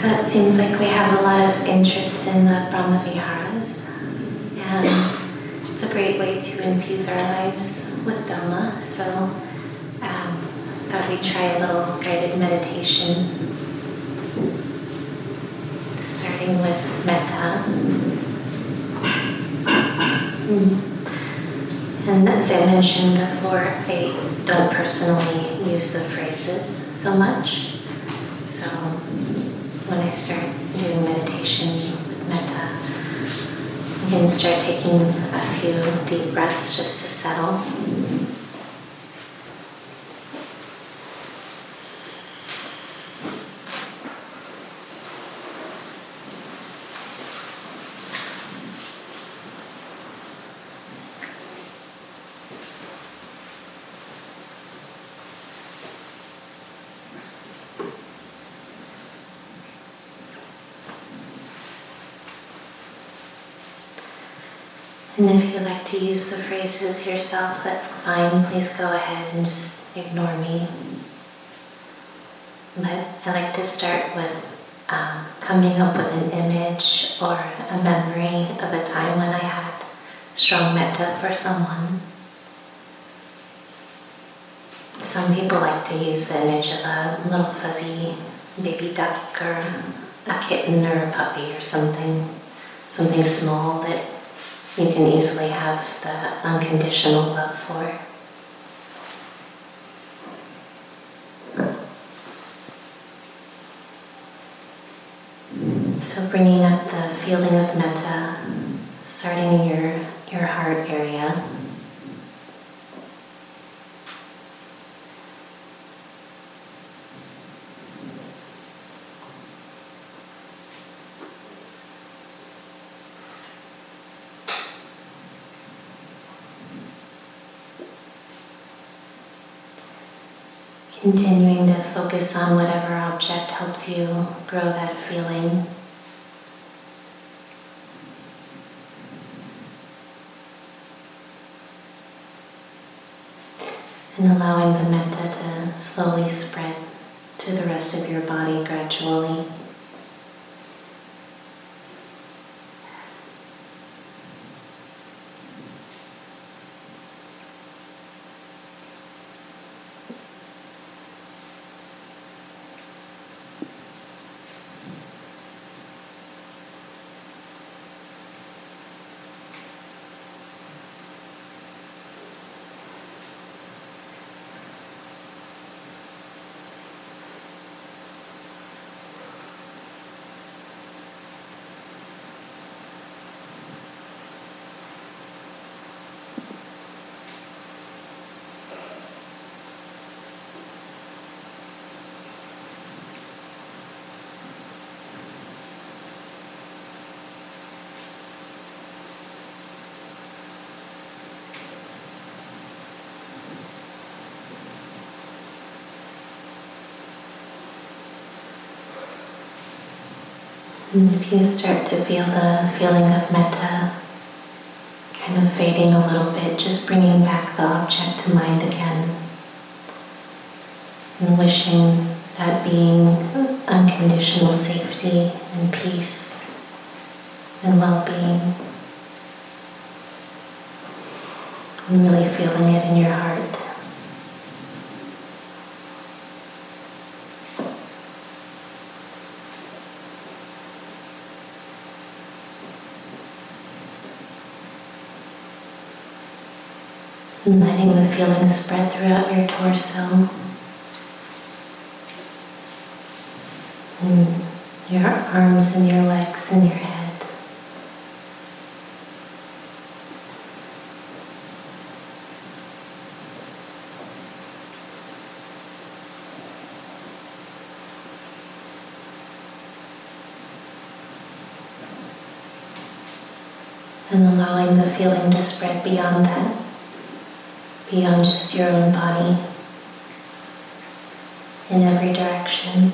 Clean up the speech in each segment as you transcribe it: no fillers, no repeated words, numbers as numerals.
So it seems like we have a lot of interest in the Brahma Viharas, and it's a great way to infuse our lives with Dhamma. So thought we'd try a little guided meditation, starting with metta. And as I mentioned before, I don't personally use the phrases so much. So when I start doing meditation with metta, you can start taking a few deep breaths just to settle. And if you like to use the phrases yourself, that's fine. Please go ahead and just ignore me. But I like to start with coming up with an image or a memory of a time when I had strong metta for someone. Some people like to use the image of a little fuzzy baby duck or a kitten or a puppy or something small that you can easily have the unconditional love for. So bringing up the feeling of metta, starting in your heart area. Continuing to focus on whatever object helps you grow that feeling. And allowing the metta to slowly spread to the rest of your body gradually. And if you start to feel the feeling of metta kind of fading a little bit, just bringing back the object to mind again. And wishing that being unconditional safety and peace and well-being. And really feeling it in your heart. And letting the feeling spread throughout your torso. And your arms and your legs and your head. And allowing the feeling to spread beyond that. Beyond just your own body, in every direction.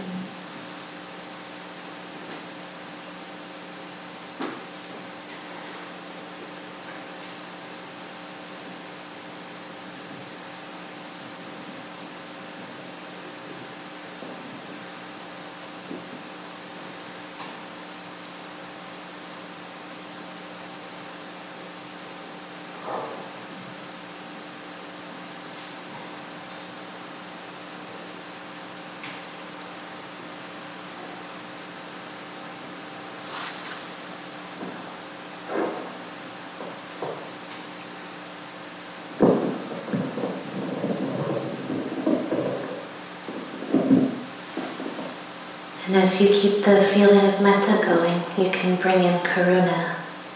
And as you keep the feeling of metta going, you can bring in karuna.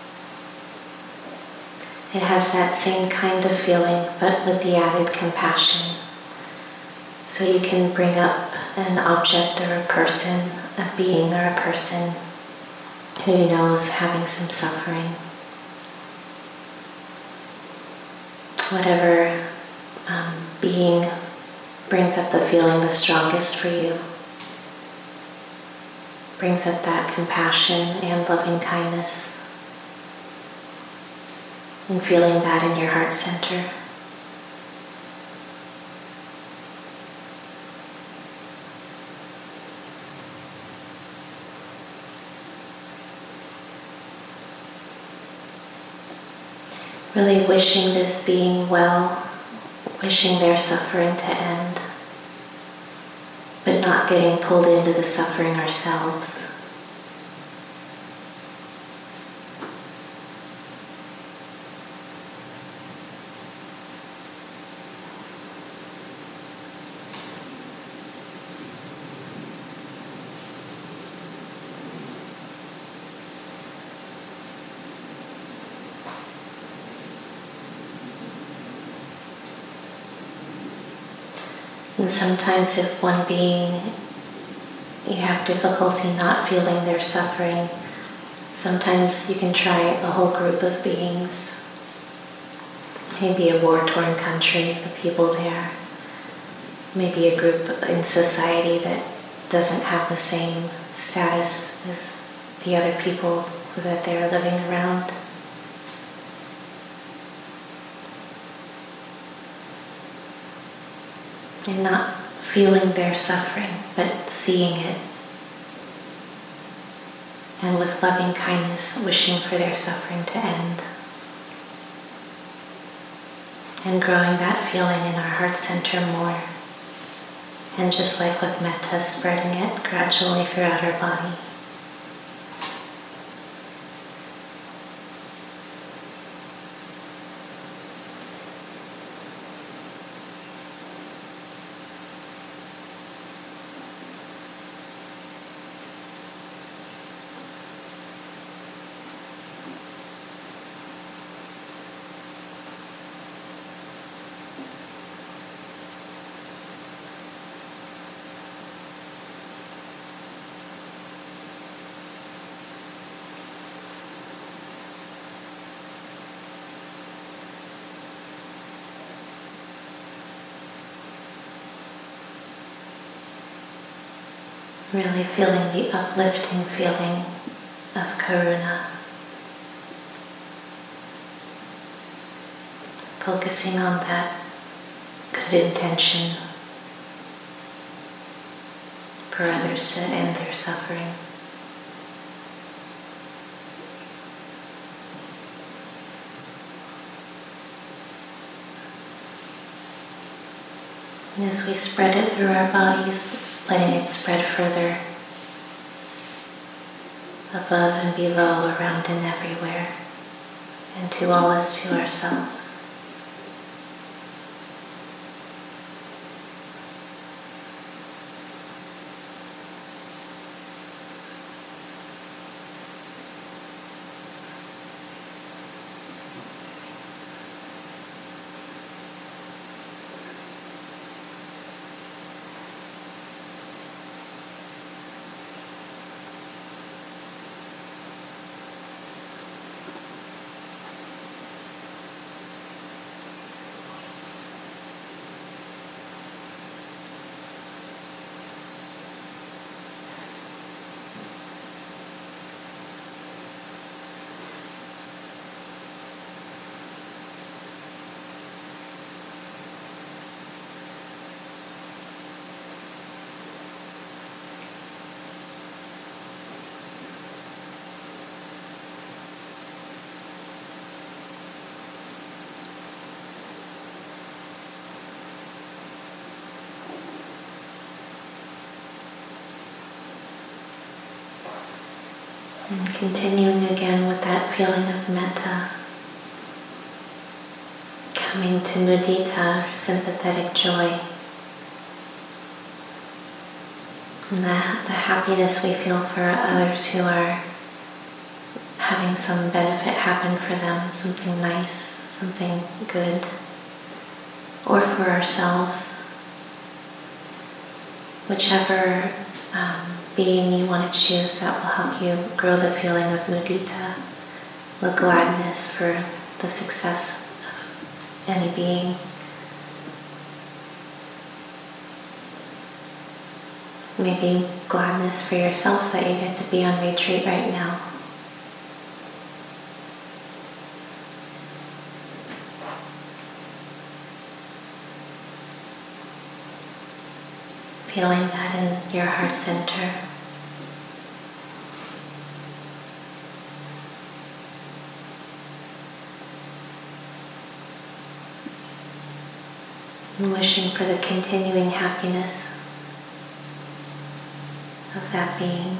It has that same kind of feeling, but with the added compassion. So you can bring up an object or a person, a being or a person who you know is having some suffering. Whatever being brings up the feeling the strongest for you, brings up that compassion and loving kindness, and feeling that in your heart center. Really wishing this being well, wishing their suffering to end, but not getting pulled into the suffering ourselves. And sometimes if one being, you have difficulty not feeling their suffering, sometimes you can try a whole group of beings. Maybe a war-torn country, the people there. Maybe a group in society that doesn't have the same status as the other people that they're living around. And not feeling their suffering, but seeing it. And with loving kindness, wishing for their suffering to end. And growing that feeling in our heart center more. And just like with metta, spreading it gradually throughout our body. Really feeling the uplifting feeling of karuna. Focusing on that good intention for others to end their suffering. And as we spread it through our bodies, letting it spread further, above and below, around and everywhere, and to all as to ourselves. And continuing again with that feeling of metta, coming to mudita, or sympathetic joy. And the happiness we feel for others who are having some benefit happen for them, something nice, something good, or for ourselves. Whichever being you want to choose, that will help you grow the feeling of mudita, the gladness for the success of any being. Maybe gladness for yourself that you get to be on retreat right now. Feeling that in your heart center. And wishing for the continuing happiness of that being.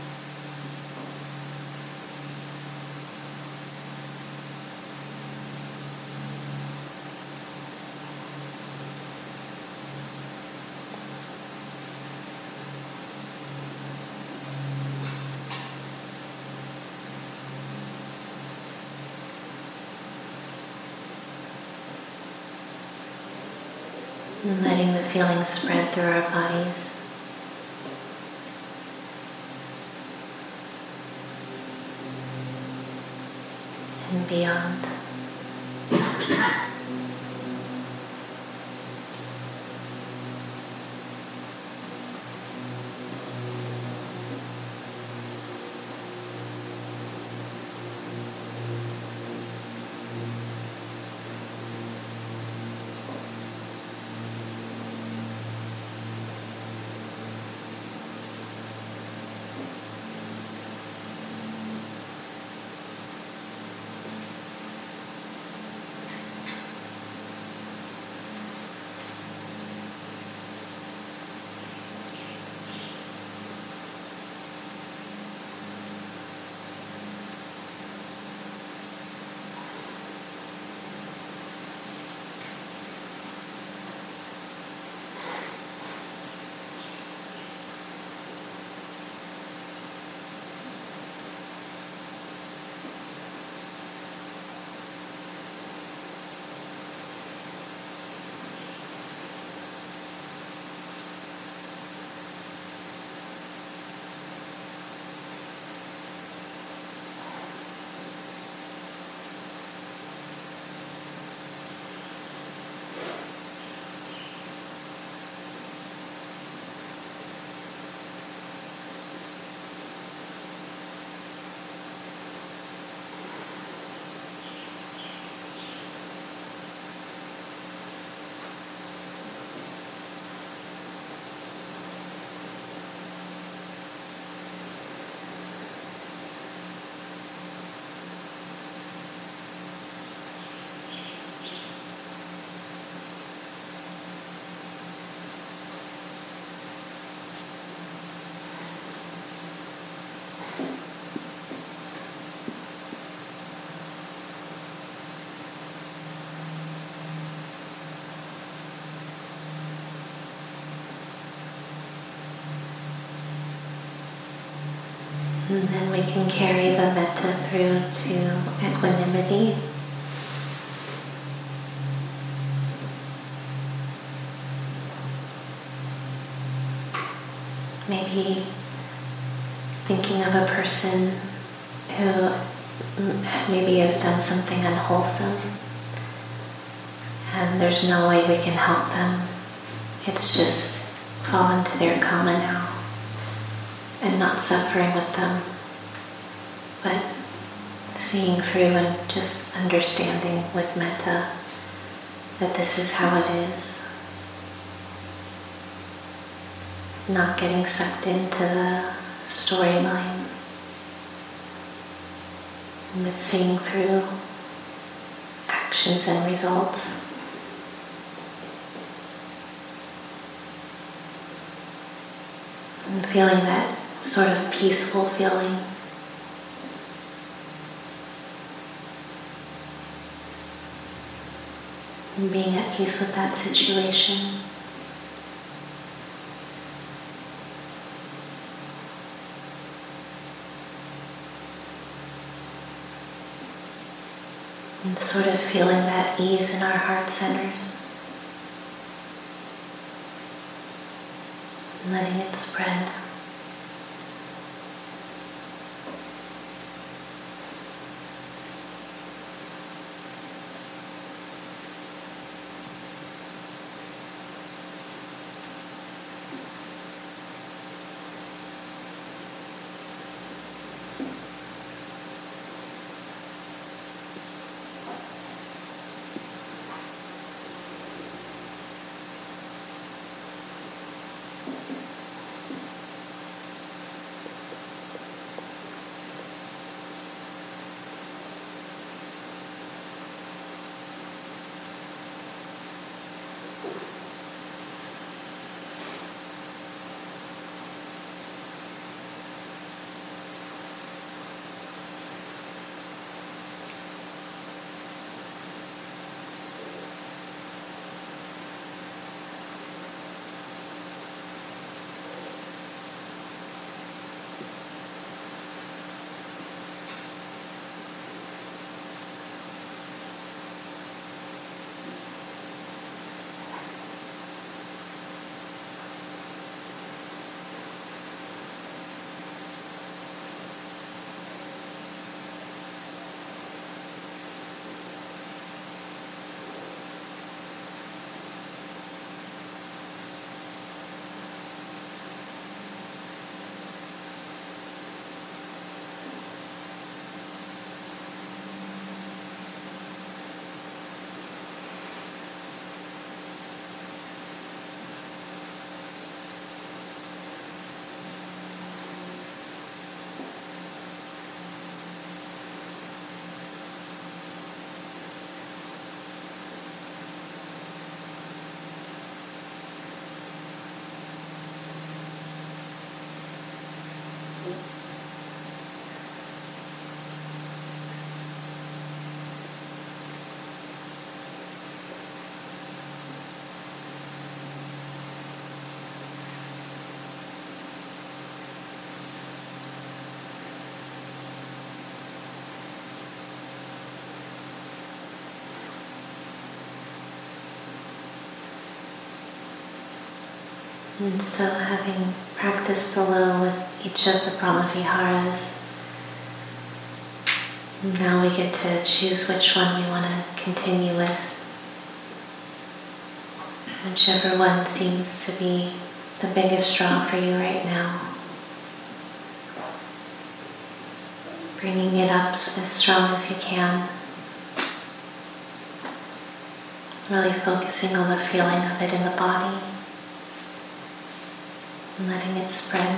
And letting the feeling spread through our bodies. And beyond. And then we can carry the metta through to equanimity. Maybe thinking of a person who maybe has done something unwholesome and there's no way we can help them. It's just fall into their karma now. And not suffering with them, but seeing through and just understanding with metta that this is how it is. Not getting sucked into the storyline, but seeing through actions and results. And feeling that sort of peaceful feeling. And being at peace with that situation. And sort of feeling that ease in our heart centers. And letting it spread. And so, having practiced a little with each of the Brahmaviharas, now we get to choose which one we want to continue with. Whichever one seems to be the biggest draw for you right now. Bringing it up as strong as you can. Really focusing on the feeling of it in the body. And letting it spread.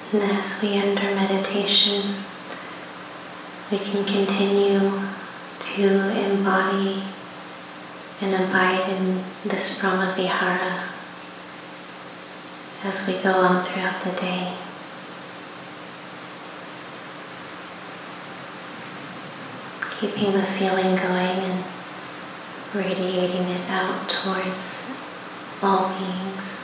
And as we end our meditation, we can continue to embody and abide in this Brahma Vihara as we go on throughout the day. Keeping the feeling going and radiating it out towards all beings.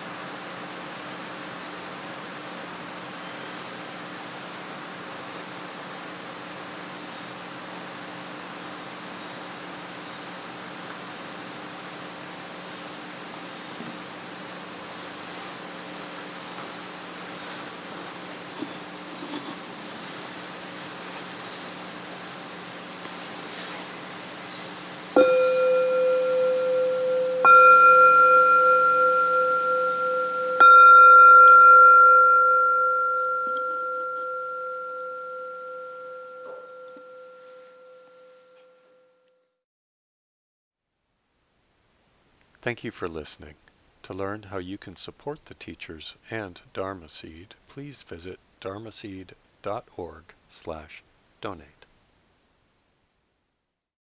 Thank you for listening. To learn how you can support the teachers and Dharma Seed, please visit dharmaseed.org/donate.